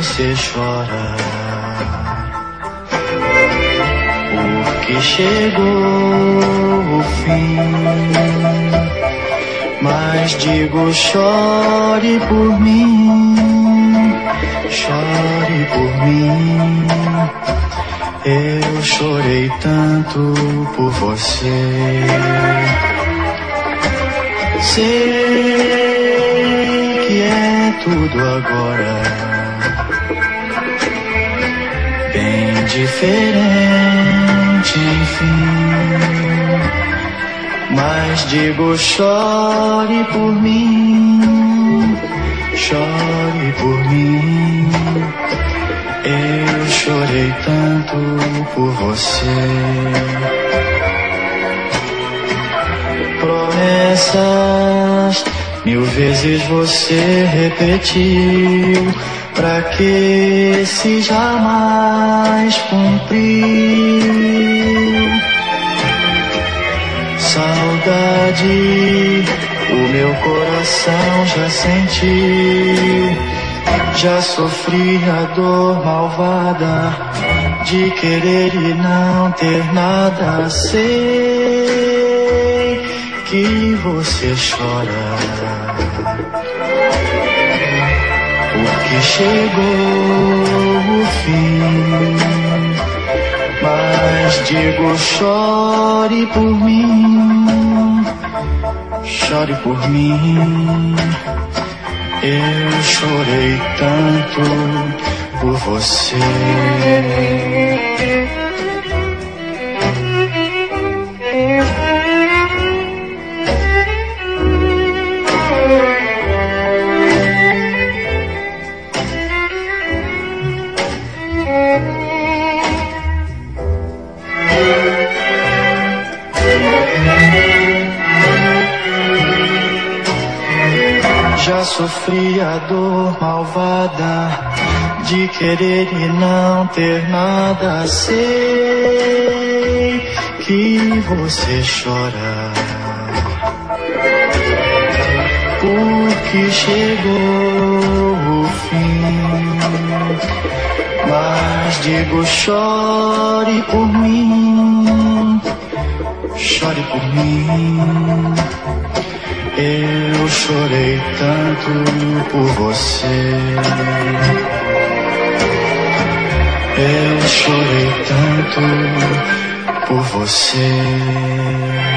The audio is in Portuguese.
você chora? Porque chegou o fim. Mas digo, chore por mim, chore por mim. Eu chorei tanto por você. Sei que é tudo agora bem diferente, enfim. Mas digo, chore por mim, chore por mim. Eu chorei tanto por você. Promessas 1000 vezes você repetiu, pra que se jamais cumpriu? Saudade, o meu coração já sentiu. Já sofri a dor malvada de querer e não ter nada. Sei que você chora, porque chegou o fim. Mas digo, chore por mim, chore por mim. Eu chorei tanto por você. Já sofri a dor malvada de querer e não ter nada. Sei que você chora, porque chegou o fim. Mas digo, chore por mim, chore por mim. Eu chorei tanto por você. Eu chorei tanto por você.